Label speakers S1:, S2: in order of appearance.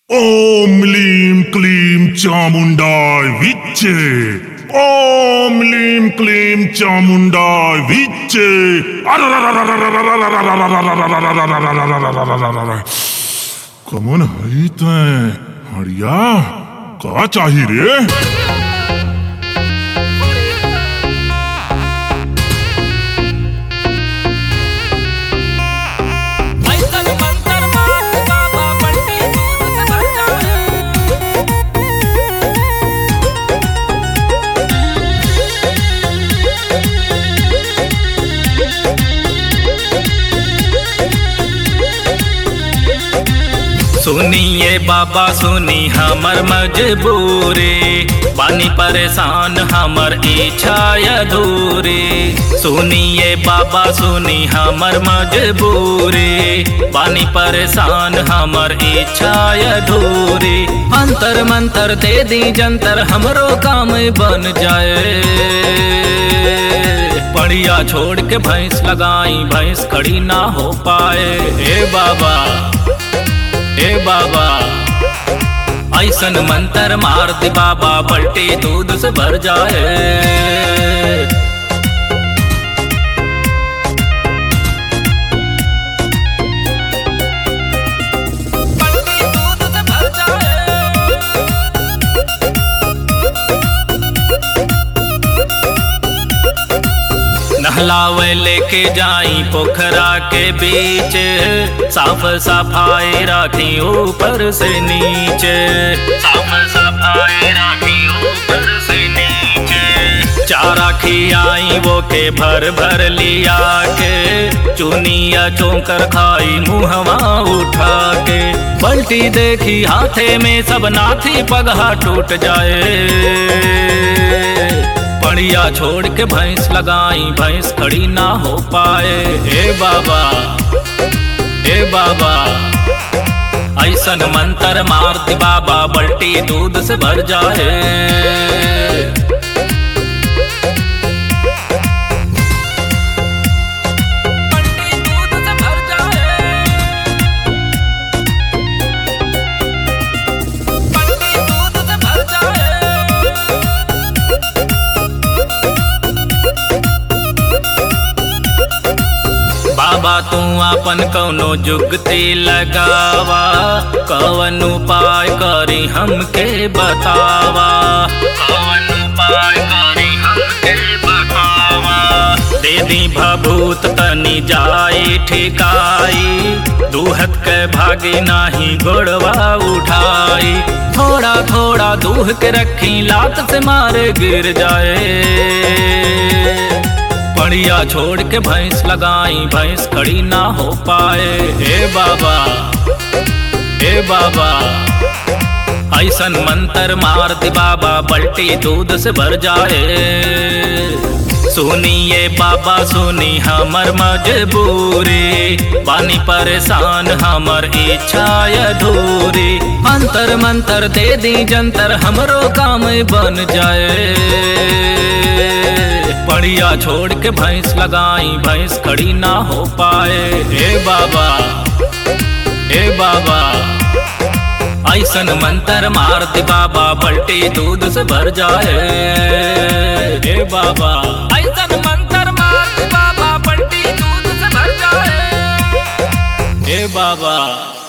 S1: ओम लीम क्लीम चामुंडाय विच्चे। ओम लीम क्लीम चामुंडाय विच्चे। कमन हई तैं हड़िया का चाही रे?
S2: सुनिए बाबा सुनी हमर मजबूरी, बानी परेशान हमर इच्छा अधूरी। सुनिए बाबा सुनी हमर मजबूरी, बानी परेशान हमर इच्छा अधूरी। अंतर मंतर दे दी जंतर हमरो काम बन जाए। पड़िया छोड़ के भैंस लगाई भैंस खड़ी ना हो पाए। ए बाबा ऐसन मंतर मार दे बाबा पलटी दूध से भर जाए। नहलावे लेके जाई पोखरा के बीच, साफ सफाई राखी ऊपर से नीचे। साफ सफाई राखी ऊपर से नीचे। चारा खियाई वो के भर भर लिया के, चुनिया चौंकर खाई मुहवा उठा के। पलटी देखी हाथे में सब नाथी पगहा टूट जाए। पड़िया छोड़ के भैंस लगाई भैंस खड़ी ना हो पाए। ए बाबा ऐसन मंतर मार दे बाबा बल्टी दूध से भर जाए। बाबा तू आपन कौनो जुगती लगावा, कौन उपाय करी हमके बतावा। कौन उपाय करी हमके बतावा। दे दी भभूत तनी जाई ठिकाई, दूहत के भागी नाही गोड़वा उठाई। थोड़ा थोड़ा दूह के रखी लात से मारे गिर जाए। पड़िया छोड़ के भैंस लगाई भैंस खड़ी ना हो पाए। ए बाबा ऐसन मंतर मार दे बाबा बल्टी दूध से भर जाए। सुनिए बाबा सुनी हमर मजबूरी, बानी परेशान हमर इच्छा अधूरी। अंतर मंतर दे दी जंतर हमरो काम बन जाए। पड़िया छोड़ के भैंस लगाई भैंस खड़ी ना हो पाए। ए बाबा ऐसन मंतर मार दे बाबा बल्टी दूध से भर जाए। ए बाबा ऐसन मंतर मार दे बाबा बल्टी दूध से भर जाए। ए बाबा।